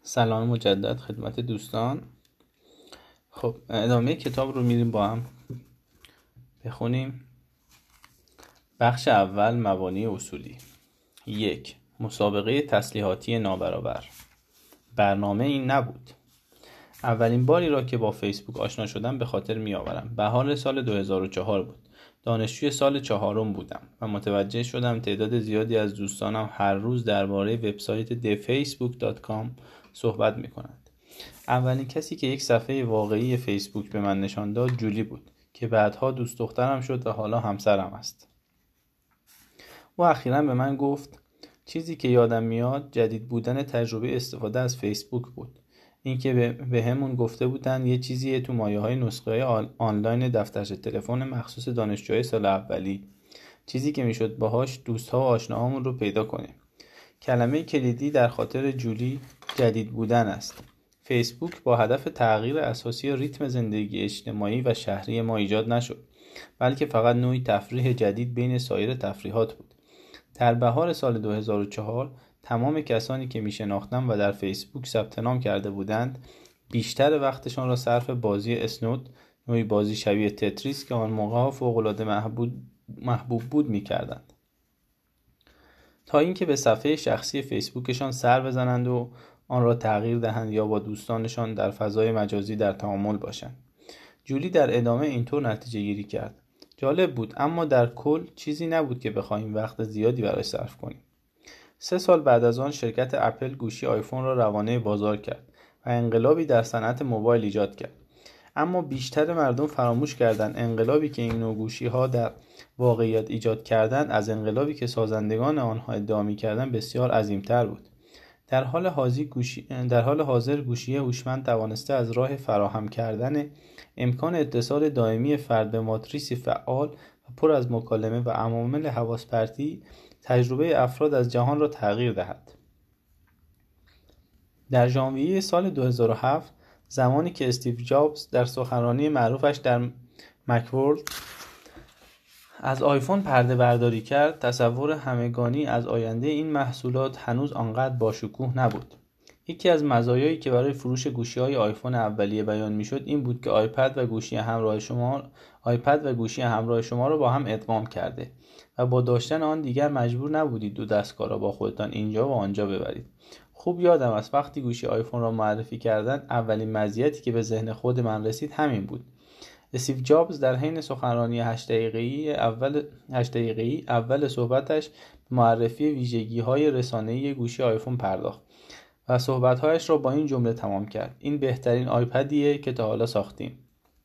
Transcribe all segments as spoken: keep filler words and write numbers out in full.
سلام مجدد خدمت دوستان. خب ادامه کتاب رو میریم با هم بخونیم. بخش اول، مبانی اصولی. یک، مسابقه تسلیحاتی نابرابر. برنامه این نبود. اولین باری را که با فیسبوک آشنا شدم به خاطر می آورم. بهار سال دو هزار و چهار بود. دانشجوی سال چهارم بودم و متوجه شدم تعداد زیادی از دوستانم هر روز درباره وبسایت دی فیسبوک دات کام صحبت می کنند. اولین کسی که یک صفحه واقعی فیسبوک به من نشان داد جولی بود که بعدها دوست دخترم شد و حالا همسرم است. او اخیراً به من گفت چیزی که یادم میاد جدید بودن تجربه استفاده از فیسبوک بود. اینکه به همون گفته بودن یه چیزیه تو مایه‌های نسخه آنلاین دفترچه تلفن مخصوص دانشجوهای سال اولی، چیزی که میشد باهاش دوست‌ها و آشناهامون رو پیدا کنیم. کلمه کلیدی در خاطر جولی جدید بودن است. فیسبوک با هدف تغییر اساسی ریتم زندگی اجتماعی و شهری ما ایجاد نشد، بلکه فقط نوعی تفریح جدید بین سایر تفریحات بود. در بهار سال دو هزار و چهار تمام کسانی که می شناختم و در فیسبوک ثبت نام کرده بودند بیشتر وقتشان را صرف بازی اسنود، نوعی بازی شبیه تتریس که آن موقعها فوق‌العاده محبوب محبوب بود می کردند، تا اینکه به صفحه شخصی فیسبوکشان سر بزنند و آن را تغییر دهند یا با دوستانشان در فضای مجازی در تعامل باشند. جولی در ادامه اینطور نتیجه گیری کرد. جالب بود، اما در کل چیزی نبود که بخواهیم وقت زیادی برای صرف کنیم. سه سال بعد از آن شرکت اپل گوشی آیفون را روانه بازار کرد و انقلابی در صنعت موبایل ایجاد کرد. اما بیشتر مردم فراموش کردند انقلابی که این نوع گوشی‌ها در واقعیت ایجاد کردند از انقلابی که سازندگان آنها ادعا می‌کردند بسیار عظیم‌تر بود. در حال حاضر گوشی در حال حاضر گوشی هوشمند توانسته از راه فراهم کردن امکان اتصال دائمی فرد به ماتریسی فعال و پر از مکالمه و عوامل حواس پرتی تجربه افراد از جهان را تغییر دهد. در ژانویه سال دو هزار و هفت، زمانی که استیو جابز در سخنرانی معروفش در مکورد از آیفون پرده برداری کرد، تصور همگانی از آینده این محصولات هنوز آنقدر باشکوه نبود. یکی از مزایایی که برای فروش گوشی‌های آیفون اولیه بیان می‌شد این بود که آیپد و گوشی همراه شما آیپد و گوشی همراه شما را با هم ادغام کرده و با داشتن آن دیگر مجبور نبودید دو دستگاه را با خودتان اینجا و آنجا ببرید. خوب یادم است وقتی گوشی آیفون را معرفی کردند اولین مزیتی که به ذهن خود من رسید همین بود. استیو جابز در حین سخنرانی هشت دقیقه‌ای اول هشت دقیقه‌ای اول صحبتش به معرفی ویژگی‌های رسانه‌ای گوشی آیفون پرداخت و صحبت‌هایش را با این جمله تمام کرد: این بهترین آیپدیه که تا حالا ساختیم.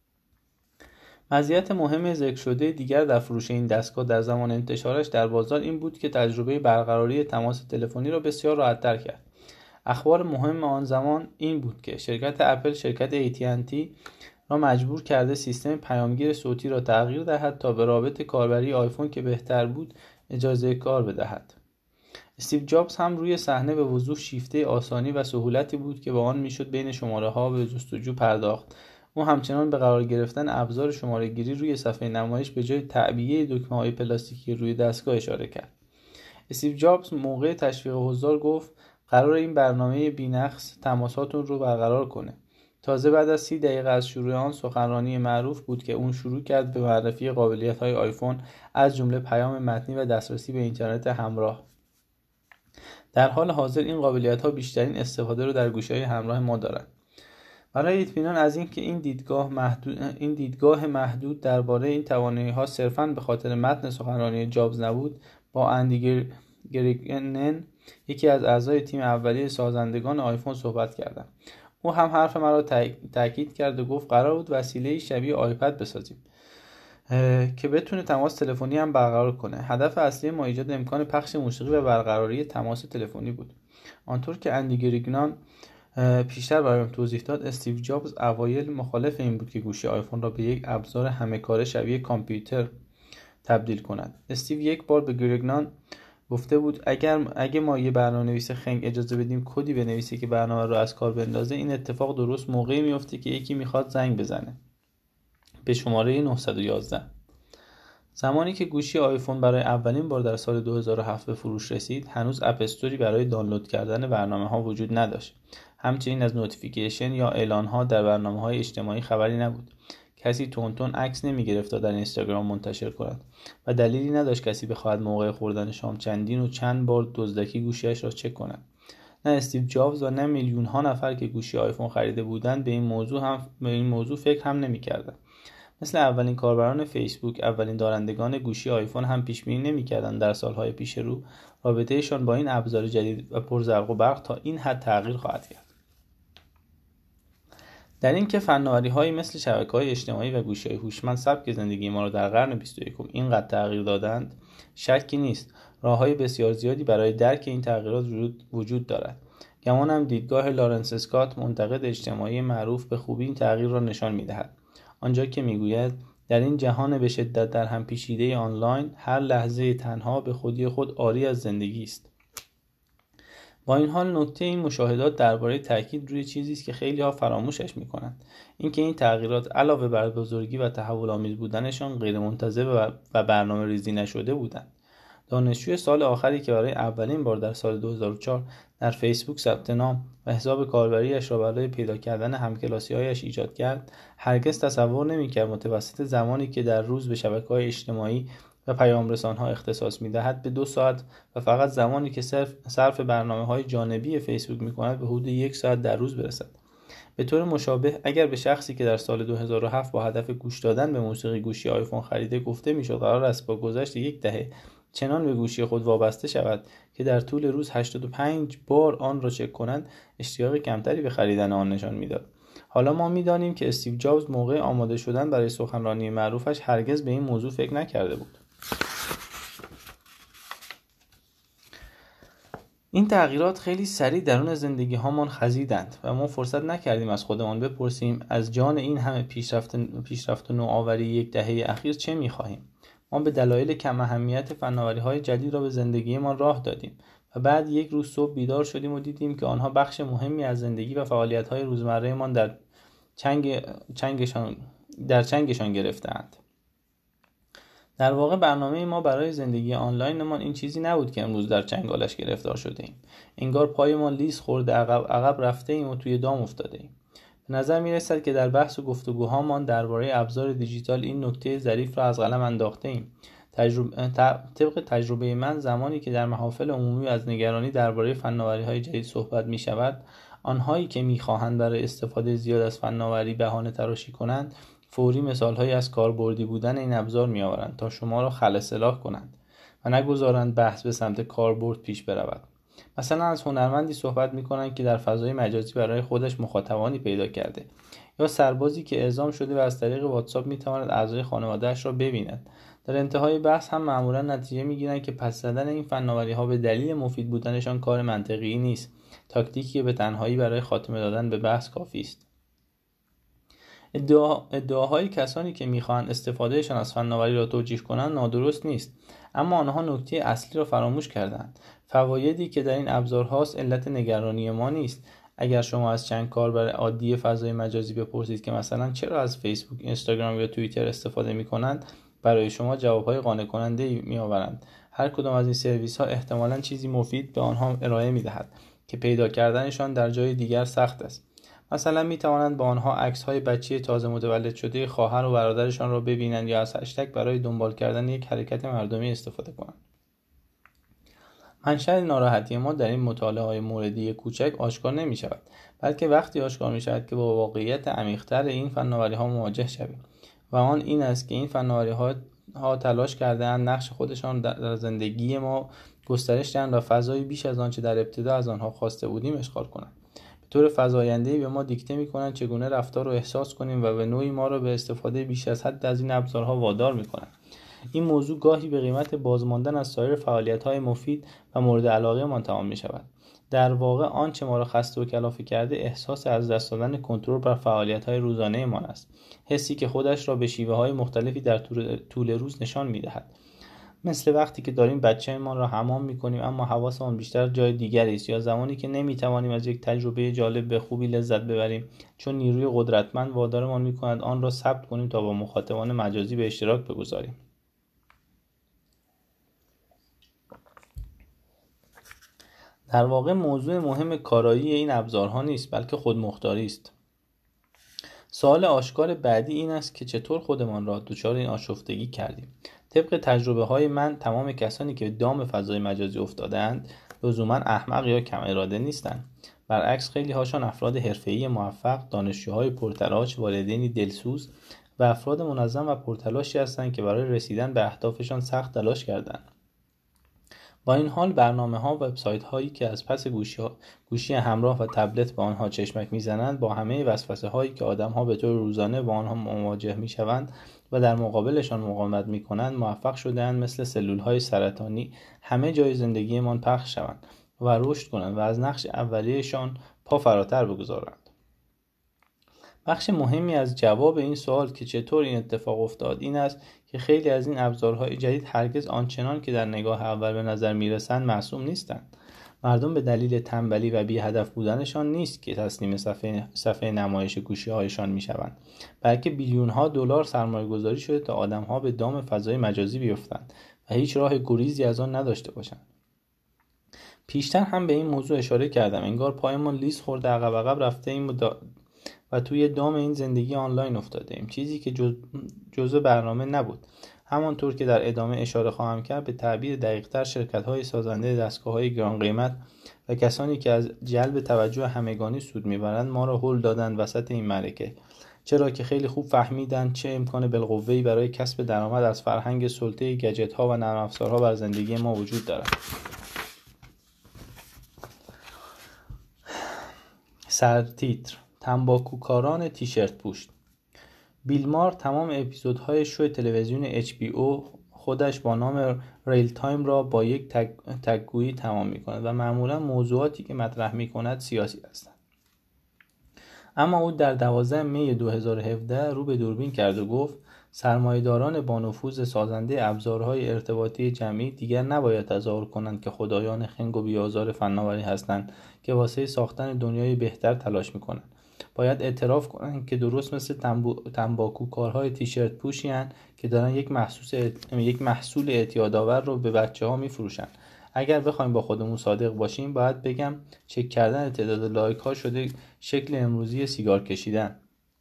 مزیت مهم ذکر شده دیگر در فروش این دستگاه در زمان انتشارش در بازار این بود که تجربه برقراری تماس تلفنی را بسیار راحت‌تر کرد. اخبار مهم آن زمان این بود که شرکت اپل شرکت ای تی ان تی را مجبور کرده سیستم پیامگیر صوتی را تغییر دهد تا به رابط کاربری آیفون که بهتر بود اجازه کار بدهد. استیو جابز هم روی صحنه به وضوح شیفته آسانی و سهولتی بود که با آن میشد بین شماره‌ها به جستجو پرداخت. او همچنان به قرار گرفتن ابزار شماره گیری روی صفحه نمایش به جای تعبیه دکمه‌های پلاستیکی روی دستگاه اشاره کرد. استیو جابز موقع تشویق حضار گفت قرار این برنامه بی‌نقص تماساتون رو برقرار کنه. تازه بعد از سی دقیقه از شروع آن سخنرانی معروف بود که اون شروع کرد به معرفی قابلیت‌های آیفون از جمله پیام متنی و دسترسی به اینترنت همراه. در حال حاضر این قابلیت‌ها بیشترین استفاده رو در گوشی‌های همراه ما دارند. برای اطمینان از اینکه این دیدگاه محدود این دیدگاه محدود درباره این توانایی‌ها صرفاً به خاطر متن سخنرانی جابز نبود، با اندی گریگنن یکی از اعضای تیم اولیه سازندگان آیفون صحبت کردم. او هم حرف مرا تأکید کرد و گفت قرار بود وسیله‌ای شبیه آیپد بسازیم که بتونه تماس تلفنی هم برقرار کنه. هدف اصلی ما ایجاد امکان پخش موسیقی و برقراری تماس تلفنی بود. آنطور که اندی گریگنان پیشتر برایم توضیح داد، استیو جابز اوایل مخالف این بود که گوشی آیفون را به یک ابزار همه‌کاره شبیه کامپیوتر تبدیل کند. استیو یک بار به گریگنان گفته بود اگر اگه ما یه برنامه‌نویس خنگ اجازه بدیم کدی بنویسه که برنامه رو از کار بندازه، این اتفاق درست موقعی میفته که یکی میخواد زنگ بزنه به شماره نه یک یک. زمانی که گوشی آیفون برای اولین بار در سال دو هزار و هفت به فروش رسید، هنوز اپ استوری برای دانلود کردن برنامه‌ها وجود نداشت. همچنین از نوتیفیکیشن یا اعلان‌ها در برنامه‌های اجتماعی خبری نبود. کسی تون تون عکس نمی‌گرفت تا در اینستاگرام منتشر کند و دلیلی نداشت کسی بخواهد موقع خوردن شام چندین و چند بار دزدکی گوشی‌اش را چک کند. نه استیو جابز و نه میلیون‌ها نفر که گوشی آیفون خریده بودند به این موضوع هم به این موضوع فکر هم نمی‌کردند. مثل اولین کاربران فیسبوک، اولین دارندگان گوشی آیفون هم پیش بینی نمی‌کردند در سالهای پیش رو رابطه‌شان با این ابزار جدید و پرزرق و برق تا این حد تغییر خواهد کرد. در این که فناوری‌هایی مثل شبکه‌های اجتماعی و گوشی‌های هوشمند سبک زندگی ما را در قرن بیست و یکم اینقدر تغییر دادند، شکی نیست. راه‌های بسیار زیادی برای درک این تغییرات وجود دارد. گمانم دیدگاه لارنس اسکات، منتقد اجتماعی معروف، به خوبی این تغییر را نشان می‌دهد. آنجا که میگوید در این جهان به شدت در هم پیچیده آنلاین، هر لحظه تنها به خودی خود عاری از زندگی است. با این حال نکته این مشاهدات درباره تاکید روی چیزی است که خیلی‌ها فراموشش می‌کنند، اینکه این تغییرات علاوه بر بزرگی و تحول‌آمیز بودنشان غیرمنتظره و برنامه‌ریزی نشده بودند. دانشجوی سال آخری که برای اولین بار در سال دو هزار و چهار در فیسبوک ثبت نام و حساب کاربری‌اش را برای پیدا کردن همکلاسی‌هایش ایجاد کرد، هرگز تصور نمی‌کرد متوسط زمانی که در روز به شبکه‌های اجتماعی و پیام‌رسان‌ها اختصاص می‌دهد به دو ساعت و فقط زمانی که صرف صرف برنامه‌های جانبی فیسبوک می‌کند به حدود یک ساعت در روز برسد. به طور مشابه اگر به شخصی که در سال دو هزار و هفت با هدف گوش دادن به موسیقی گوشی آیفون خریده گفته می‌شد قرار است با گذشت یک دهه چنان به گوشی خود وابسته شود که در طول روز هشتاد و پنج بار آن را چک کنند، اشتیاق کمتری به خریدن آن نشان می‌داد. حالا ما می‌دانیم که استیو جابز موقع آماده شدن برای سخنرانی معروفش هرگز به این موضوع فکر نکرده بود. این تغییرات خیلی سریع درون زندگی هامان خزیدند و ما فرصت نکردیم از خودمان بپرسیم از جان این همه پیشرفت پیشرفت و نوآوری یک دهه اخیر چه می‌خواهیم. ما به دلایل کم اهمیت فناوری‌های جدید را به زندگیمان راه دادیم و بعد یک روز صبح بیدار شدیم و دیدیم که آنها بخش مهمی از زندگی و فعالیت‌های روزمره‌مان در چنگ چنگشان در چنگشان گرفتند. در واقع برنامه ما برای زندگی آنلاینمان این چیزی نبود که امروز در چنگالش گرفتار شده ایم. انگار پایمان لیز خورده عقب عقب رفته ایم و توی دام افتاده ایم. به نظر می رسد که در بحث و گفتگوهامان درباره ابزار دیجیتال این نکته ظریف را از قلم انداخته ایم. تجربه طبق تجربه من زمانی که در محافل عمومی از نگرانی درباره فناوری‌های جدید صحبت می شود، آنهایی که می خواهند برای استفاده زیاد از فناوری بهانه تراشی کنند، فوری مثالهایی از کاربردی بودن این ابزار می آورند تا شما را خلأ اصلاح کنند و نگذارند بحث به سمت کاربرد پیش برود. مثلا از هنرمندی صحبت می کنند که در فضای مجازی برای خودش مخاطبانی پیدا کرده، یا سربازی که اعزام شده و از طریق واتساپ می تواند اعضای خانواده‌اش را ببیند. در انتهای بحث هم معمولا نتیجه می گیرند که پس زدن این فناوری ها به دلیل مفید بودنشان کار منطقی نیست، تاکتیکی به تنهایی برای خاتمه دادن به بحث کافی است. ادعا، ادعاهای کسانی که میخواهند استفادهشان از فناوری را توجیه کنند نادرست نیست، اما آنها نکته اصلی را فراموش کردند. فوایدی که در این ابزارهاست علت نگرانی ما نیست. اگر شما از چند کاربر عادی فضای مجازی بپرسید که مثلا چرا از فیسبوک، اینستاگرام یا توییتر استفاده میکنند، برای شما جوابهای قانع کننده میآورند. هر کدام از این سرویس ها احتمالاً چیزی مفید به آنها ارائه میدهد که پیدا کردنشان در جای دیگر سخت است. مثلا می توانند با آنها عکس‌های بچه تازه متولد شده خواهر و برادرشان را ببینند یا از هشتگ برای دنبال کردن یک حرکت مردمی استفاده کنند. منشأ ناراحتی ما در این مطالعه‌های موردی کوچک آشکار نمی شود، بلکه وقتی آشکار می شود که با واقعیت عمیق‌تر این فناوری‌ها مواجه شویم و آن این است که این فناوری‌ها ها تلاش کرده‌اند نقش خودشان در زندگی ما گسترش دهند و فضایی بیش از آنچه در ابتدا از آنها خواسته بودیم اشغال کنند. طور فزاینده‌ای به ما دیکته می‌کنند چگونه رفتار رو احساس کنیم و به نوعی ما را به استفاده بیش از حد از این ابزارها وادار می‌کنند. این موضوع گاهی به قیمت بازماندن از سایر فعالیت‌های مفید و مورد علاقه‌مان تمام می‌شود. در واقع آنچه ما را خسته و کلافه کرده احساس از دست دادن کنترل بر فعالیت‌های روزانه‌مان است. حسی که خودش را به شیوه‌های مختلفی در طول روز نشان می‌دهد. مثل وقتی که داریم بچه‌مان را حمام می‌کنیم اما حواسمان بیشتر جای دیگری است، یا زمانی که نمی‌توانیم از یک تجربه جالب به خوبی لذت ببریم چون نیروی قدرتمند وادارمان می‌کند آن را ثبت کنیم تا با مخاطبان مجازی به اشتراک بگذاریم. در واقع موضوع مهم کارایی این ابزارها نیست، بلکه خودمختاری است. سوال آشکار بعدی این است که چطور خودمان را دچار این آشفتگی کردیم. طبق تجربه های من تمام کسانی که به دام فضای مجازی افتادند لزوما احمق یا کم اراده نیستند. برعکس خیلی هاشان افراد حرفه‌ای موفق، دانشجوهای پرتلاش، والدینی دلسوز و افراد منظم و پرتلاشی هستند که برای رسیدن به اهدافشان سخت تلاش کردند. با این حال برنامه‌ها و وبسایت هایی که از پس گوشی, گوشی همراه و تبلت به آنها چشمک میزنند با همه وسوسه هایی که آدم‌ها به طور روزانه با آنها مواجه میشوند و در مقابلشان مقاومت میکنند موفق شده‌اند مثل سلول‌های سرطانی همه جای زندگیمان پخش شوند و رشد کنند و از نقش اولیه‌شان پا فراتر بگذارند. بخش مهمی از جواب این سوال که چطور این اتفاق افتاد این است که خیلی از این ابزارهای جدید هرگز آنچنان که در نگاه اول به نظر میرسند معصوم نیستند. مردم به دلیل تنبلی و بی هدف بودنشان نیست که تسلیم صفحه, صفحه نمایش گوشی‌هایشان میشوند، بلکه بیلیون‌ها دلار سرمایه‌گذاری شده تا آدم‌ها به دام فضای مجازی بیفتند و هیچ راه گریزی از آن نداشته باشند. پیشتر هم به این موضوع اشاره کردم. انگار پایمان لیز خورده عقب عقب رفته ایم و توی دام این زندگی آنلاین افتاده ایم، چیزی که جز... جزء برنامه نبود. همانطور که در ادامه اشاره خواهم کرد، به تعبیر دقیق‌تر شرکت‌های سازنده دستگاه‌های گران قیمت و کسانی که از جلب توجه همگانی سود می‌برند ما را هل دادند وسط این معرکه، چرا که خیلی خوب فهمیدند چه امکان بالقوه‌ای برای کسب درآمد از فرهنگ سلطه گجت‌ها و نرم افزارها بر زندگی ما وجود دارد. سرتیتر: تنباکوکاران تیشرت پوش. بیل مار تمام اپیزودهای شو تلویزیون اچ بی او خودش با نام ریل تایم را با یک تگ، تگ‌گویی تمام می‌کند و معمولا موضوعاتی که مطرح می‌کند سیاسی هستند. اما او در دوازدهم می دو هزار و هفده رو به دوربین کرد و گفت سرمایه‌داران با نفوذ سازنده ابزارهای ارتباطی جمعی دیگر نباید تظاهر کنند که خدایان خنگ و بی‌آزار فناوری هستند که واسه ساختن دنیای بهتر تلاش می‌کنند. باید اعتراف کنند که درست مثل تنباکوکارهای تیشرت پوشی هستند که دارن یک محصول یک محصول اعتیادآور رو به بچه‌ها می‌فروشن. اگر بخوایم با خودمون صادق باشیم باید بگم چک کردن تعداد لایک ها شده شکل امروزی سیگار کشیدن.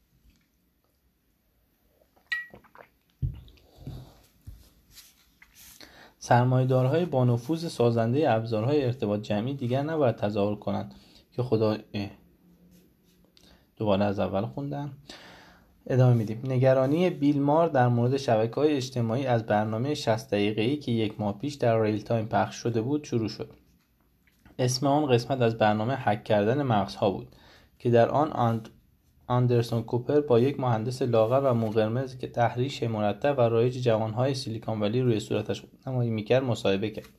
سرمایه‌دارهای با نفوذ سازنده ابزارهای ارتباط جمعی دیگر نباید تظاهر کنند که خدا دوباره از اول خوندم. ادامه میدیم. نگرانی بیل مار در مورد شبکه‌های اجتماعی از برنامه شصت دقیقه‌ای که یک ماه پیش در ریل تایم پخش شده بود شروع شد. اسم آن قسمت از برنامه هک کردن مغزها بود که در آن اند آندرسون کوپر با یک مهندس لاغر و مو قرمز که تحریش مرتب و رایج جوانهای سیلیکون ولی روی صورتش نمایی میکرد مصاحبه کرد.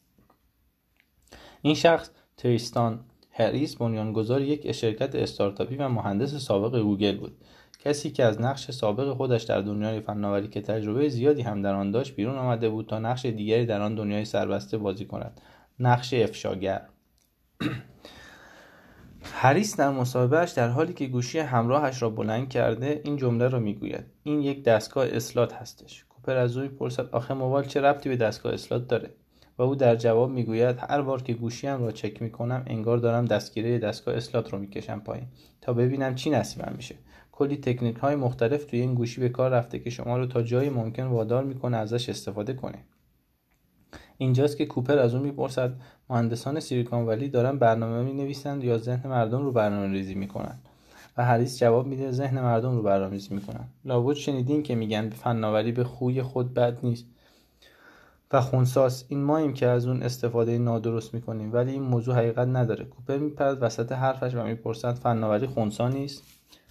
این شخص تریستان هریس بنیانگذار یک شرکت استارتاپی و مهندس سابق گوگل بود، کسی که از نقش سابق خودش در دنیای فناوری که تجربه زیادی هم در آن داشت بیرون آمده بود تا نقش دیگری در آن دنیای سربسته بازی کند، نقش افشاگر. هریس در مصاحبهش در حالی که گوشی همراهش را بلند کرده این جمله را میگوید: این یک دستگاه اسلات هستش. کوپر از او میپرسد آخه موبایل چه ربطی به دستگاه اسلات داره؟ و او در جواب میگوید هر بار که گوشیم را چک میکنم انگار دارم دستگیره دستگاه اسلات رو میکشم پایین تا ببینم چی نصیبم میشه. کلی تکنیک های مختلف توی این گوشی به کار رفته که شما رو تا جایی ممکن وادار میکنه ازش استفاده کنید. اینجاست که کوپر از اون میپرسد مهندسان سیلیکون ولی دارن برنامه مینویسند یا ذهن مردم رو برنامه‌ریزی میکنن؟ و هریس جواب میده ذهن مردم رو برنامه‌ریزی میکنن. لابد شنیدین که میگن فناوری به خوی خود بد نیست و خنثی‌ست. این ماییم که از اون استفاده نادرست میکنیم، ولی این موضوع حقیقت نداره. کوپر میپرد وسط حرفش و میپرسد فناوری خنثی نیست؟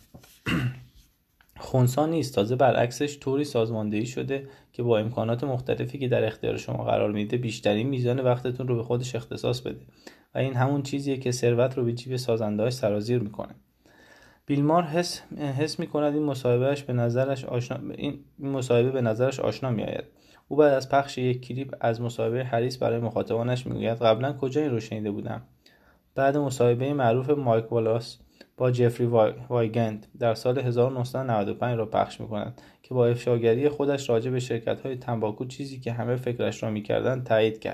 خنثی نیست، تازه برعکسش طوری سازماندهی شده که با امکانات مختلفی که در اختیار شما قرار میده بیشترین میزان وقتتون رو به خودش اختصاص بده و این همون چیزیه که ثروت رو به جیب سازنده‌هاش سرازیر میکنه. بیل مار حس حس میکند این مصاحبهش به نظرش آشنا این مصاحبه به نظرش آشنا میآید. او بعد از پخش یک کلیپ از مصاحبه هریس برای مخاطبانش میگوید قبلا کجا این رو شنیده بودم؟ بعد مصاحبه معروف مایک والاس با جفری وایگند در سال هزار و نهصد و نود و پنج را پخش می‌کند که با افشاگری خودش راجع به شرکت‌های تنباکو چیزی که همه فکرش را می‌کردند تایید کرد.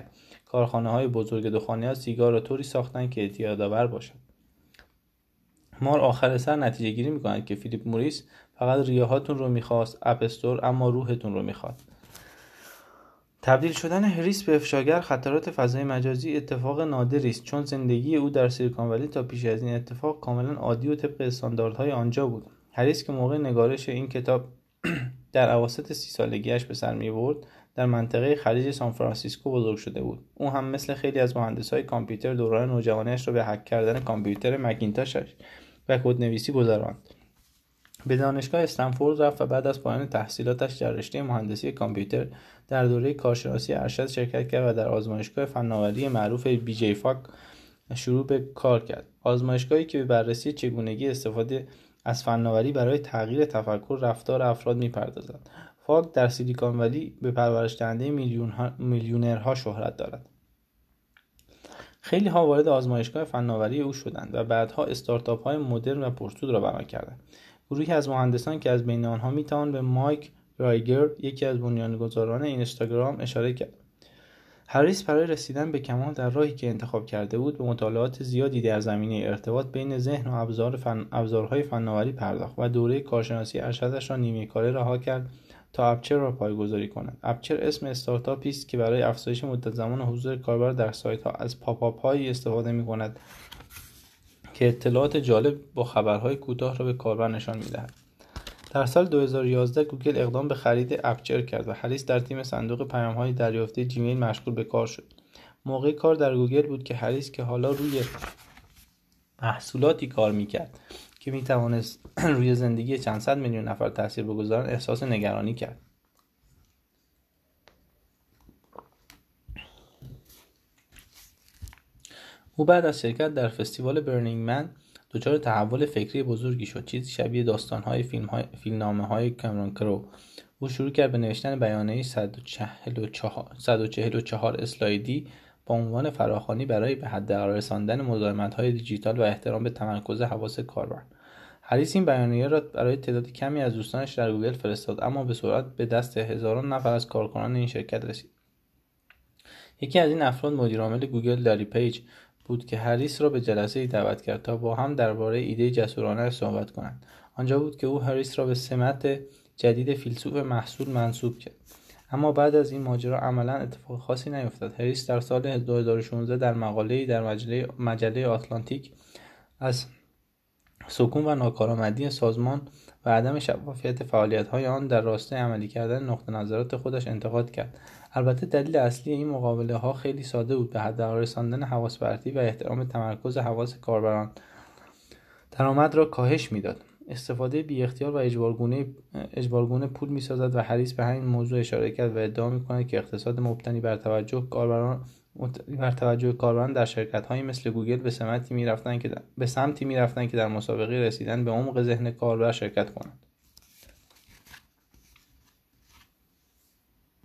کارخانه‌های بزرگ دخانیات سیگار را طوری ساختند که اعتیادآور باشد. مار آخر سر نتیجه گیری می‌کند که فیلیپ موریس فقط ریه‌هاتون رو می‌خواست، اپ استور اما روحتون رو می‌خواد. تبدیل شدن هریس به افشاگر خطرات فضای مجازی اتفاق نادری است، چون زندگی او در سیلیکون ولی تا پیش از این اتفاق کاملا عادی و طبق استانداردهای آنجا بود. هریس که موقع نگارش این کتاب در اواسط سی سالگیش به سر می‌برد، در منطقه خلیج سانفرانسیسکو بزرگ شده بود. او هم مثل خیلی از مهندس‌های کامپیوتر دوران نوجوانی‌اش را به هک کردن کامپیوتر مکینتاشش و کدنویسی گذراند. به دانشگاه استنفورد رفت و بعد از پایان تحصیلاتش در رشته مهندسی کامپیوتر در دوره کارشناسی ارشد شرکت کرد و در آزمایشگاه فناوری معروف بی جی فاک شروع به کار کرد. آزمایشگاهی که به بررسی چگونگی استفاده از فناوری برای تغییر تفکر رفتار افراد می‌پردازد. فاک در سیلیکون ولی به پرورش دهنده میلیونرها شهرت دارد. خیلی ها وارد آزمایشگاه فناوری او شدند و بعدها استارتاپ های مدرن و پرسود را بنا کردند. گروهی از مهندسان که از بین آنها میتوان به مایک رایگر، یکی از بنیانگذاران اینستاگرام، اشاره کرد. هریس برای رسیدن به کمال در راهی که انتخاب کرده بود به مطالعات زیادی در زمینه ارتباط بین ذهن و ابزار فن... ابزارهای فناوری پرداخت و دوره کارشناسی ارشدش را نیمه کاره رها کرد تا اپچر را پایه‌گذاری کند. اپچر اسم استارتاپی است که برای افزایش مدت زمان حضور کاربر در سایت‌ها از پاپ آپ‌هایی استفاده می‌کند که اطلاعات جالب با خبرهای کوتاه را به کاربر نشان می‌دهد. در سال دو هزار و یازده گوگل اقدام به خرید اپچر کرد و هریس در تیم صندوق پیام‌های دریافتی جیمیل مشغول به کار شد. موقع کار در گوگل بود که هریس که حالا روی محصولاتی کار می‌کرد که می‌توانست روی زندگی چند صد میلیون نفر تاثیر بگذارد احساس نگرانی کرد. او بعد از شرکت در فستیوال برنینگ من دچار تحول فکری بزرگی شد، چیزی شبیه داستان‌های فیلم‌های فیلمنامه‌های کامرون کرو. او شروع کرد به نوشتن بیانیه‌ای صد و چهل و چهار اسلایدی با عنوان فراخوانی برای به حداقل رساندن مزاحمت‌های دیجیتال و احترام به تمرکز حواس کاربر. هریس این بیانیه را برای تعداد کمی از دوستانش در گوگل فرستاد، اما به سرعت به دست هزاران نفر از کارکنان این شرکت رسید. یکی از این افراد مدیرعامل گوگل لاری پیج بود که هریس را به جلسه‌ای دعوت کرد تا با هم درباره ایده جسورانه صحبت کنند. آنجا بود که او هریس را به سمت جدید فیلسوف محصول منسوب کرد. اما بعد از این ماجرا عملاً اتفاق خاصی نیفتاد. هریس در سال دو هزار و شانزده در مقاله‌ای در مجله مجله آتلانتیک از سکون و ناکارآمدی سازمان و عدم شفافیت فعالیت‌های آن در راستای عملی کردن نقطه نظرات خودش انتقاد کرد. البته دلیل اصلی این مقابله‌ها خیلی ساده بود: به حداقل رساندن حواس پرتی و احترام تمرکز حواس کاربران درآمد را کاهش می‌داد. استفاده بی اختیار و اجبارگونه اجبارگونه پول می‌سازد و هریس به همین موضوع اشاره کرد و ادعا می‌کند که اقتصاد مبتنی بر توجه کاربران بر توجه کاربران در شرکت‌هایی مثل گوگل به سمتی می‌رفتند که در... به سمتی می‌رفتند که در مسابقه رسیدن به عمق ذهن کاربر شرکت کنند.